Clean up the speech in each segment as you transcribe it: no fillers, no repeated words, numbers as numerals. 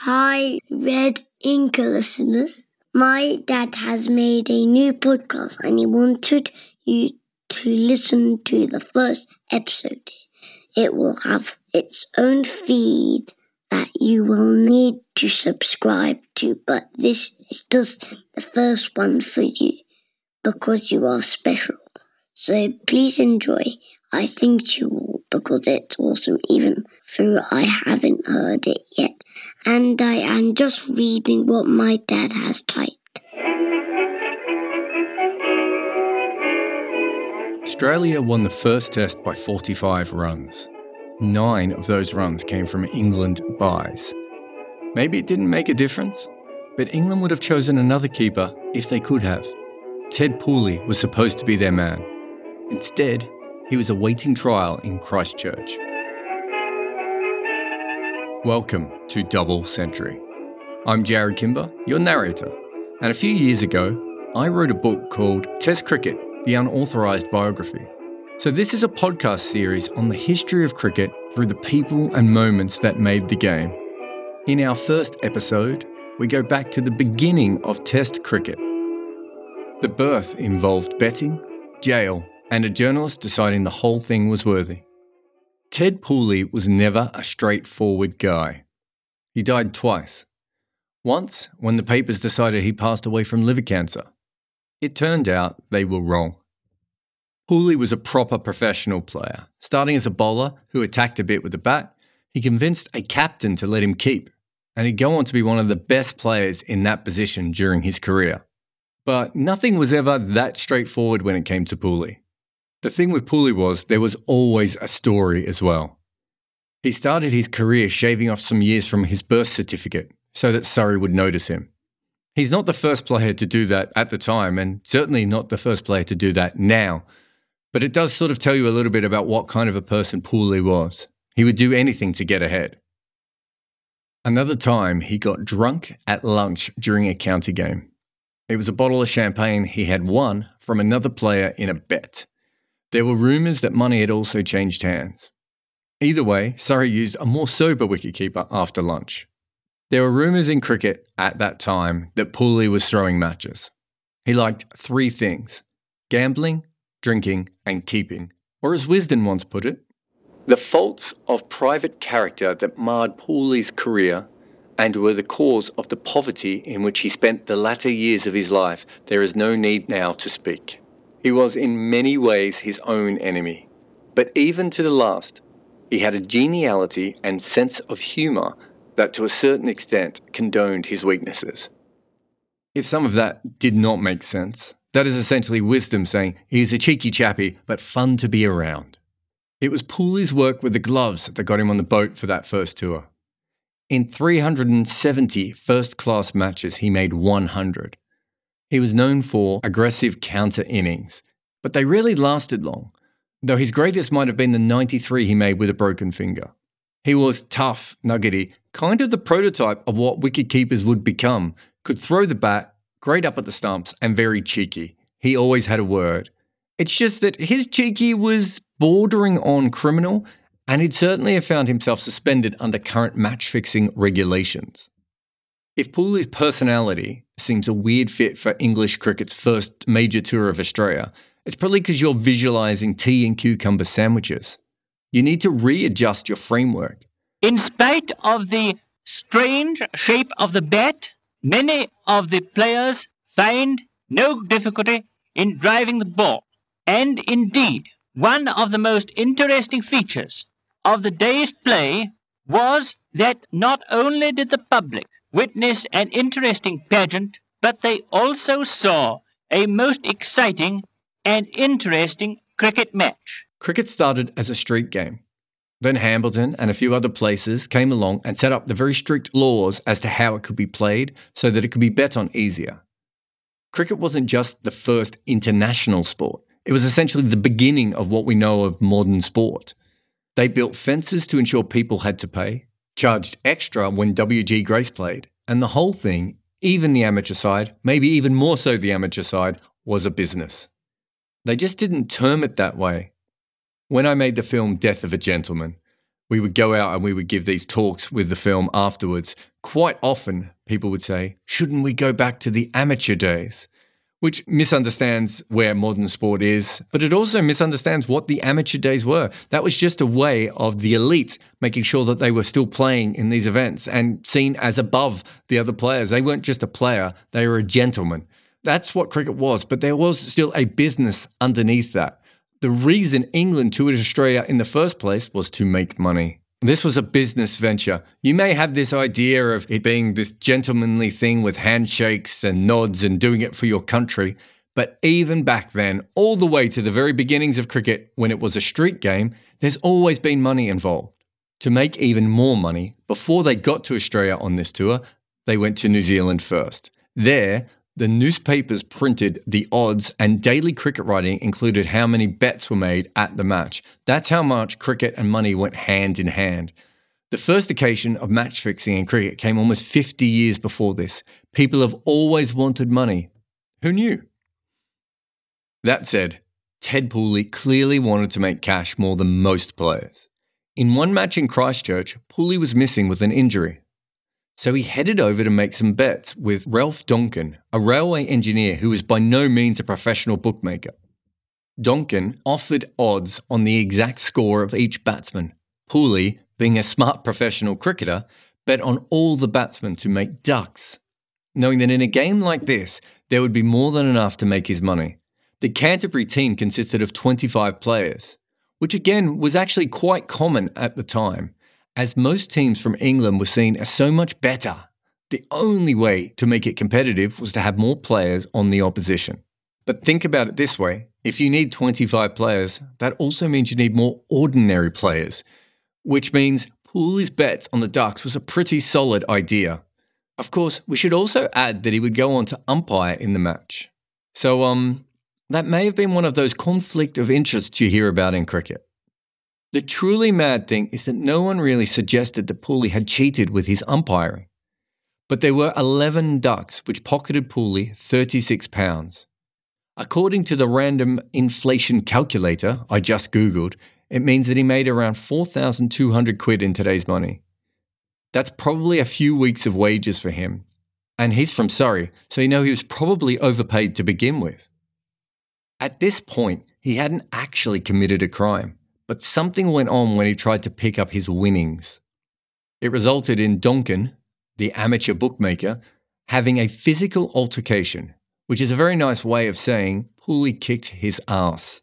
Hi, Red Ink listeners. My dad has made a new podcast and he wanted you to listen to the first episode. It will have its own feed that you will need to subscribe to, but this is just the first one for you because you are special. So please enjoy. I think you will because it's awesome even though I haven't heard it yet. And I am just reading what my dad has typed. Australia won the first test by 45 runs. 9 of those runs came from England byes. Maybe it didn't make a difference, but England would have chosen another keeper if they could have. Ted Pooley was supposed to be their man. Instead, he was awaiting trial in Christchurch. Welcome to Double Century. I'm Jared Kimber, your narrator, and a few years ago, I wrote a book called Test Cricket, the Unauthorised Biography. So this is a podcast series on the history of cricket through the people and moments that made the game. In our first episode, we go back to the beginning of Test cricket. The birth involved betting, jail, and a journalist deciding the whole thing was worthy. Ted Pooley was never a straightforward guy. He died twice. Once, when the papers decided he passed away from liver cancer. It turned out they were wrong. Pooley was a proper professional player. Starting as a bowler who attacked a bit with the bat, he convinced a captain to let him keep, and he'd go on to be one of the best players in that position during his career. But nothing was ever that straightforward when it came to Pooley. The thing with Pooley was there was always a story as well. He started his career shaving off some years from his birth certificate so that Surrey would notice him. He's not the first player to do that at the time, and certainly not the first player to do that now. But it does sort of tell you a little bit about what kind of a person Pooley was. He would do anything to get ahead. Another time, he got drunk at lunch during a county game. It was a bottle of champagne he had won from another player in a bet. There were rumours that money had also changed hands. Either way, Surrey used a more sober wicketkeeper after lunch. There were rumours in cricket at that time that Pooley was throwing matches. He liked 3 things: gambling, drinking, and keeping. Or as Wisden once put it, the faults of private character that marred Pooley's career and were the cause of the poverty in which he spent the latter years of his life, there is no need now to speak. He was in many ways his own enemy. But even to the last, he had a geniality and sense of humour that to a certain extent condoned his weaknesses. If some of that did not make sense, that is essentially Wisden saying he's a cheeky chappy but fun to be around. It was Pooley's work with the gloves that got him on the boat for that first tour. In 370 first-class matches, he made 100. He was known for aggressive counter innings, but they rarely lasted long, though his greatest might have been the 93 he made with a broken finger. He was tough, nuggety, kind of the prototype of what wicketkeepers would become, could throw the bat, great up at the stumps, and very cheeky. He always had a word. It's just that his cheeky was bordering on criminal, and he'd certainly have found himself suspended under current match-fixing regulations. If Pooley's personality seems a weird fit for English cricket's first major tour of Australia, it's probably because you're visualising tea and cucumber sandwiches. You need to readjust your framework. In spite of the strange shape of the bat, many of the players find no difficulty in driving the ball. And indeed, one of the most interesting features of the day's play was that not only did the public witness an interesting pageant, but they also saw a most exciting and interesting cricket match. Cricket started as a street game. Then Hambleton and a few other places came along and set up the very strict laws as to how it could be played so that it could be bet on easier. Cricket wasn't just the first international sport. It was essentially the beginning of what we know of modern sport. They built fences to ensure people had to pay, charged extra when W.G. Grace played, and the whole thing, even the amateur side, maybe even more so the amateur side, was a business. They just didn't term it that way. When I made the film Death of a Gentleman, we would go out and we would give these talks with the film afterwards. Quite often, people would say, shouldn't we go back to the amateur days? Which misunderstands where modern sport is, but it also misunderstands what the amateur days were. That was just a way of the elite making sure that they were still playing in these events and seen as above the other players. They weren't just a player, they were a gentleman. That's what cricket was, but there was still a business underneath that. The reason England toured Australia in the first place was to make money. This was a business venture. You may have this idea of it being this gentlemanly thing with handshakes and nods and doing it for your country, but even back then, all the way to the very beginnings of cricket, when it was a street game, there's always been money involved. To make even more money, before they got to Australia on this tour, they went to New Zealand first. There, the newspapers printed the odds, and daily cricket writing included how many bets were made at the match. That's how much cricket and money went hand in hand. The first occasion of match fixing in cricket came almost 50 years before this. People have always wanted money. Who knew? That said, Ted Pooley clearly wanted to make cash more than most players. In one match in Christchurch, Pooley was missing with an injury. So he headed over to make some bets with Ralph Donkin, a railway engineer who was by no means a professional bookmaker. Donkin offered odds on the exact score of each batsman. Pooley, being a smart professional cricketer, bet on all the batsmen to make ducks, knowing that in a game like this, there would be more than enough to make his money. The Canterbury team consisted of 25 players, which again was actually quite common at the time, as most teams from England were seen as so much better. The only way to make it competitive was to have more players on the opposition. But think about it this way, if you need 25 players, that also means you need more ordinary players, which means Pooley's bets on the Ducks was a pretty solid idea. Of course, we should also add that he would go on to umpire in the match. So, that may have been one of those conflict of interests you hear about in cricket. The truly mad thing is that no one really suggested that Pooley had cheated with his umpiring. But there were 11 ducks which pocketed Pooley £36. According to the random inflation calculator I just Googled, it means that he made around 4,200 quid in today's money. That's probably a few weeks of wages for him. And he's from Surrey, so you know he was probably overpaid to begin with. At this point, he hadn't actually committed a crime. But something went on when he tried to pick up his winnings. It resulted in Donkin, the amateur bookmaker, having a physical altercation, which is a very nice way of saying Pooley kicked his ass.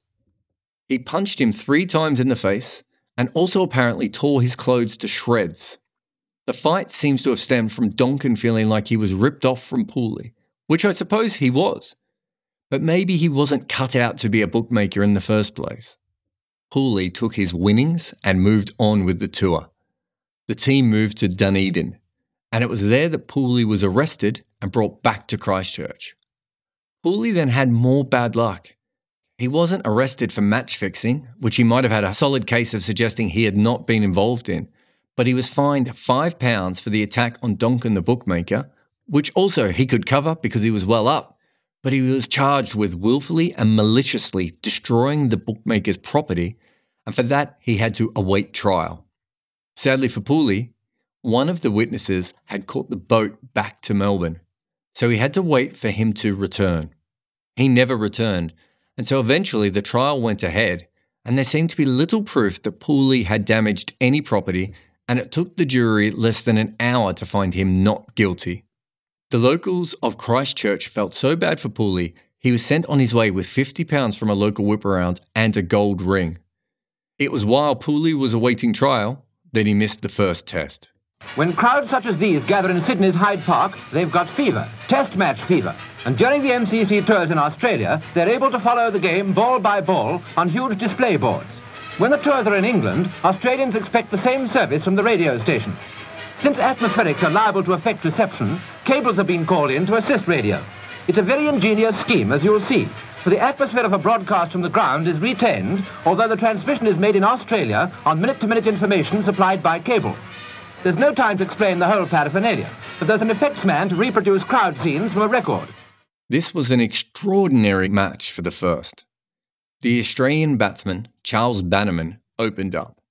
He punched him 3 times in the face and also apparently tore his clothes to shreds. The fight seems to have stemmed from Donkin feeling like he was ripped off from Pooley, which I suppose he was. But maybe he wasn't cut out to be a bookmaker in the first place. Pooley took his winnings and moved on with the tour. The team moved to Dunedin, and it was there that Pooley was arrested and brought back to Christchurch. Pooley then had more bad luck. He wasn't arrested for match fixing, which he might have had a solid case of suggesting he had not been involved in, but he was fined £5 for the attack on Donkin the bookmaker, which also he could cover because he was well up. But he was charged with willfully and maliciously destroying the bookmaker's property, and for that he had to await trial. Sadly for Pooley, one of the witnesses had caught the boat back to Melbourne, so he had to wait for him to return. He never returned, and so eventually the trial went ahead, and there seemed to be little proof that Pooley had damaged any property, and it took the jury less than an hour to find him not guilty. The locals of Christchurch felt so bad for Pooley, he was sent on his way with £50 from a local whip-around and a gold ring. It was while Pooley was awaiting trial that he missed the first test. When crowds such as these gather in Sydney's Hyde Park, they've got fever, test match fever. And during the MCC tours in Australia, they're able to follow the game ball by ball on huge display boards. When the tours are in England, Australians expect the same service from the radio stations. Since atmospherics are liable to affect reception, cables have been called in to assist radio. It's a very ingenious scheme, as you'll see, for the atmosphere of a broadcast from the ground is retained, although the transmission is made in Australia on minute-to-minute information supplied by cable. There's no time to explain the whole paraphernalia, but there's an effects man to reproduce crowd scenes from a record. This was an extraordinary match for the first. The Australian batsman, Charles Bannerman, opened up.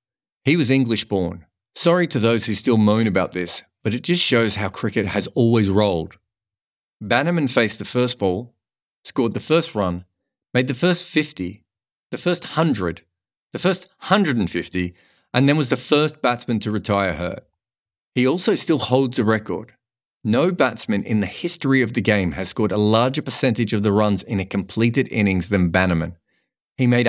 He was English born. Sorry to those who still moan about this, but it just shows how cricket has always rolled. Bannerman faced the first ball, scored the first run, made the first 50, the first 100, the first 150, and then was the first batsman to retire hurt. He also still holds a record. No batsman in the history of the game has scored a larger percentage of the runs in a completed innings than Bannerman. He made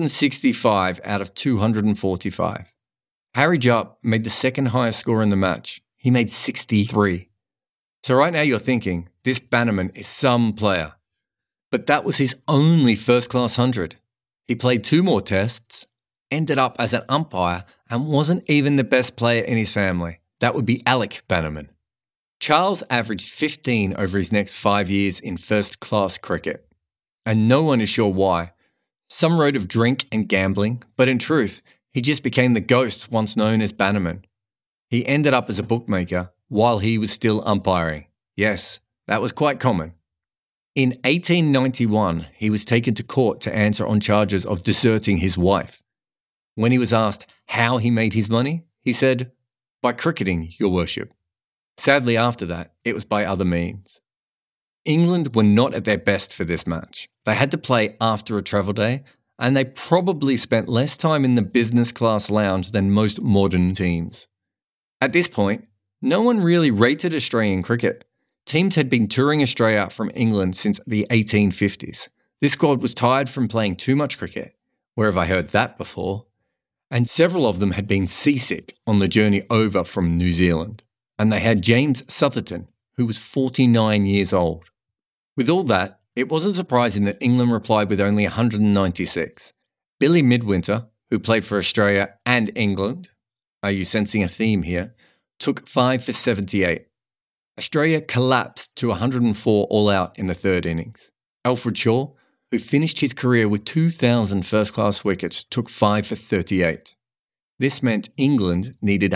165 out of 245. Harry Jupp made the second highest score in the match. He made 63. So right now you're thinking, this Bannerman is some player. But that was his only first-class 100. He played 2 more tests, ended up as an umpire, and wasn't even the best player in his family. That would be Alec Bannerman. Charles averaged 15 over his next 5 years in first-class cricket. And no one is sure why. Some wrote of drink and gambling, but in truth, he just became the ghost once known as Bannerman. He ended up as a bookmaker while he was still umpiring. Yes, that was quite common. In 1891, he was taken to court to answer on charges of deserting his wife. When he was asked how he made his money, he said, "By cricketing, your worship." Sadly, after that, it was by other means. England were not at their best for this match. They had to play after a travel day, and they probably spent less time in the business class lounge than most modern teams. At this point, no one really rated Australian cricket. Teams had been touring Australia from England since the 1850s. This squad was tired from playing too much cricket. Where have I heard that before? And several of them had been seasick on the journey over from New Zealand. And they had James Southerton, who was 49 years old. With all that, it wasn't surprising that England replied with only 196. Billy Midwinter, who played for Australia and England, are you sensing a theme here, took 5 for 78. Australia collapsed to 104 all out in the third innings. Alfred Shaw, who finished his career with 2,000 first-class wickets, took 5 for 38. This meant England needed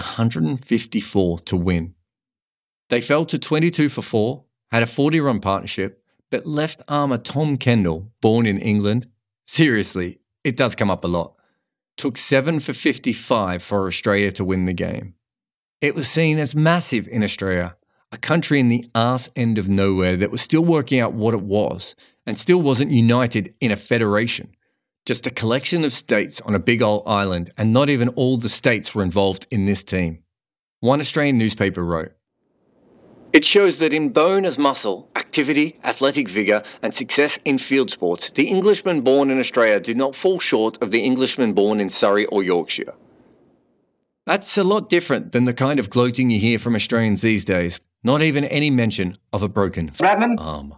154 to win. They fell to 22 for 4, had a 40-run partnership, but left-armer Tom Kendall, born in England, seriously, it does come up a lot, took 7 for 55 for Australia to win the game. It was seen as massive in Australia, a country in the arse end of nowhere that was still working out what it was and still wasn't united in a federation. Just a collection of states on a big old island, and not even all the states were involved in this team. One Australian newspaper wrote, "It shows that in bone as muscle, activity, athletic vigour and success in field sports, the Englishmen born in Australia do not fall short of the Englishmen born in Surrey or Yorkshire." That's a lot different than the kind of gloating you hear from Australians these days. Not even any mention of a broken arm.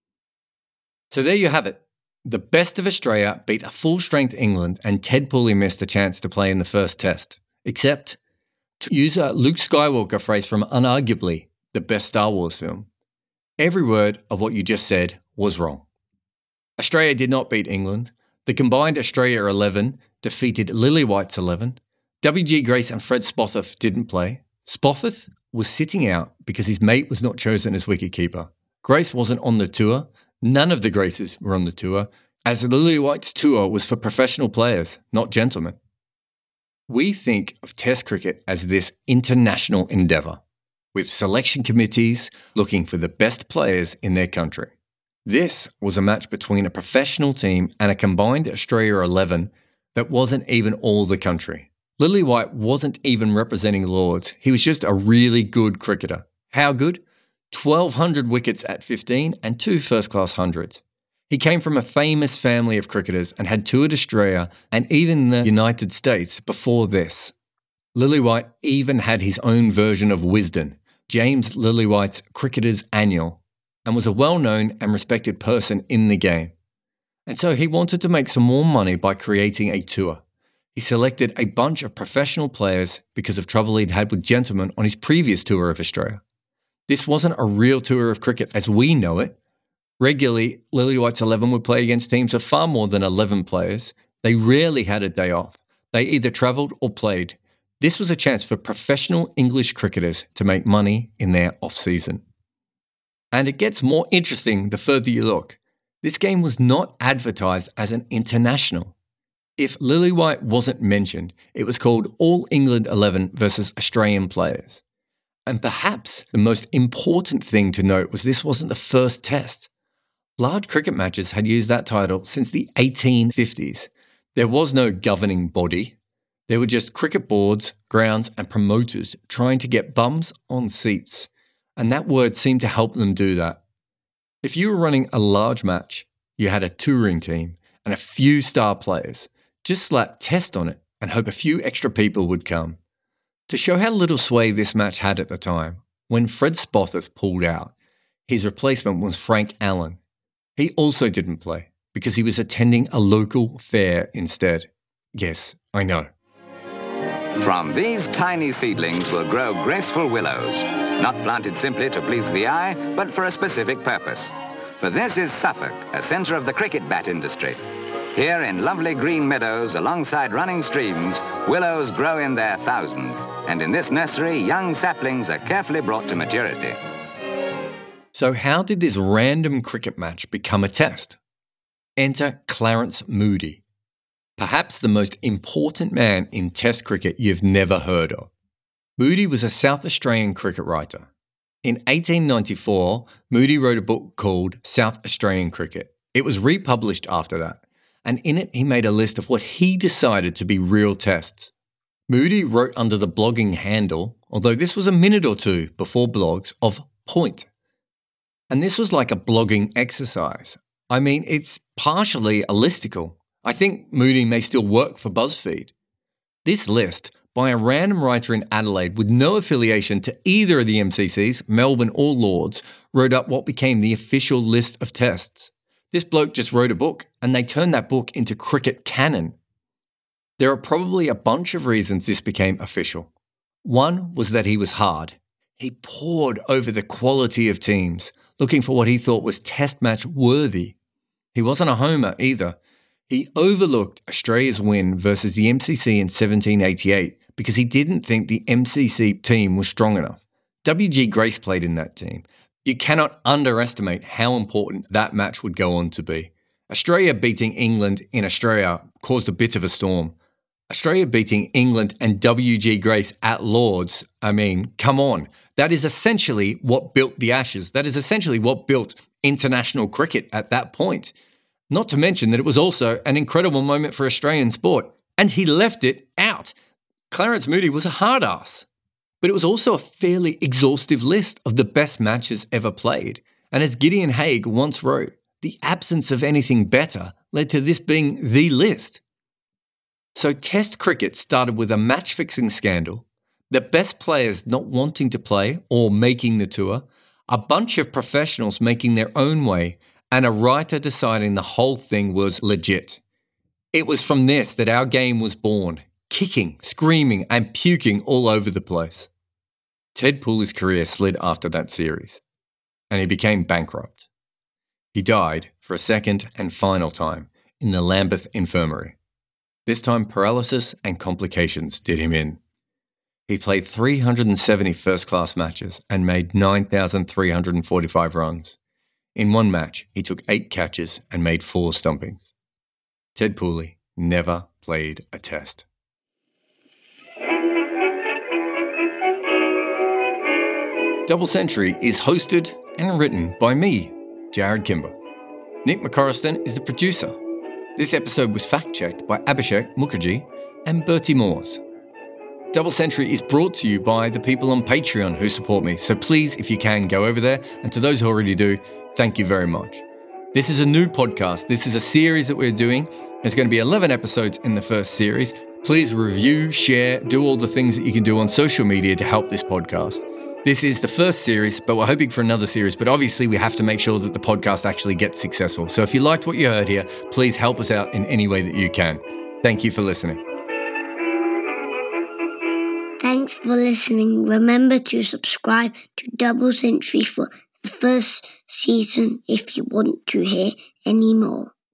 So there you have it. The best of Australia beat a full-strength England, and Ted Pooley missed a chance to play in the first test. Except, to use a Luke Skywalker phrase from unarguably the best Star Wars film, every word of what you just said was wrong. Australia did not beat England. The combined Australia 11 defeated Lillywhite's 11. W.G. Grace and Fred Spofforth didn't play. Spofforth was sitting out because his mate was not chosen as wicketkeeper. Grace wasn't on the tour. None of the Graces were on the tour, as Lillywhite's tour was for professional players, not gentlemen. We think of Test cricket as this international endeavour, with selection committees looking for the best players in their country. This was a match between a professional team and a combined Australia 11 that wasn't even all the country. Lillywhite wasn't even representing Lords. He was just a really good cricketer. How good? 1,200 wickets at 15 and 2 first-class hundreds. He came from a famous family of cricketers and had toured Australia and even the United States before this. Lillywhite even had his own version of Wisden, James Lillywhite's Cricketer's Annual, and was a well-known and respected person in the game. And so he wanted to make some more money by creating a tour. He selected a bunch of professional players because of trouble he'd had with gentlemen on his previous tour of Australia. This wasn't a real tour of cricket as we know it. Regularly, Lillywhite's 11 would play against teams of far more than 11 players. They rarely had a day off. They either travelled or played. This was a chance for professional English cricketers to make money in their off-season. And it gets more interesting the further you look. This game was not advertised as an international. if Lillywhite wasn't mentioned, it was called All England 11 versus Australian players. And perhaps the most important thing to note was this wasn't the first test. Large cricket matches had used that title since the 1850s. There was no governing body. There were just cricket boards, grounds, and promoters trying to get bums on seats. And that word seemed to help them do that. If you were running a large match, you had a touring team and a few star players. Just slap test on it and hope a few extra people would come. To show how little sway this match had at the time, when Fred Spofforth pulled out, his replacement was Frank Allen. He also didn't play because he was attending a local fair instead. Yes, I know. From these tiny seedlings will grow graceful willows, not planted simply to please the eye, but for a specific purpose. For this is Suffolk, a centre of the cricket bat industry. Here in lovely green meadows alongside running streams, willows grow in their thousands. And in this nursery, young saplings are carefully brought to maturity. So how did this random cricket match become a test? Enter Clarence Moody, perhaps the most important man in Test cricket you've never heard of. Moody was a South Australian cricket writer. In 1894, Moody wrote a book called South Australian Cricket. It was republished after that, and in it he made a list of what he decided to be real tests. Moody wrote under the blogging handle, although this was a minute or two before blogs, of Point. And this was like a blogging exercise. I mean, it's partially a listicle. I think Moody may still work for BuzzFeed. This list, by a random writer in Adelaide with no affiliation to either of the MCCs, Melbourne or Lords, wrote up what became the official list of tests. This bloke just wrote a book, and they turned that book into cricket canon. There are probably a bunch of reasons this became official. One was that he was hard. He pored over the quality of teams, looking for what he thought was test match worthy. He wasn't a homer either. He overlooked Australia's win versus the MCC in 1788 because he didn't think the MCC team was strong enough. W.G. Grace played in that team. You cannot underestimate how important that match would go on to be. Australia beating England in Australia caused a bit of a storm. Australia beating England and W.G. Grace at Lords, I mean, come on. That is essentially what built the Ashes. That is essentially what built international cricket at that point. Not to mention that it was also an incredible moment for Australian sport. And he left it out. Clarence Moody was a hard ass. But it was also a fairly exhaustive list of the best matches ever played. And as Gideon Haigh once wrote, the absence of anything better led to this being the list. So Test cricket started with a match-fixing scandal, the best players not wanting to play or making the tour, a bunch of professionals making their own way, and a writer deciding the whole thing was legit. It was from this that our game was born, kicking, screaming, and puking all over the place. Ted Pooley's career slid after that series, and he became bankrupt. He died for a second and final time in the Lambeth Infirmary. This time paralysis and complications did him in. He played 370 first-class matches and made 9,345 runs. In one match, he took 8 catches and made 4 stumpings. Ted Pooley never played a test. Double Century is hosted and written by me, Jared Kimber. Nick McCorriston is the producer. This episode was fact-checked by Abhishek Mukherjee and Bertie Moores. Double Century is brought to you by the people on Patreon who support me, so please, if you can, go over there. And to those who already do, thank you very much. This is a new podcast. This is a series that we're doing. There's going to be 11 episodes in the first series. Please review, share, do all the things that you can do on social media to help this podcast. This is the first series, but we're hoping for another series. But obviously, we have to make sure that the podcast actually gets successful. So if you liked what you heard here, please help us out in any way that you can. Thank you for listening. Thanks for listening. Remember to subscribe to Double Century for the first season if you want to hear any more.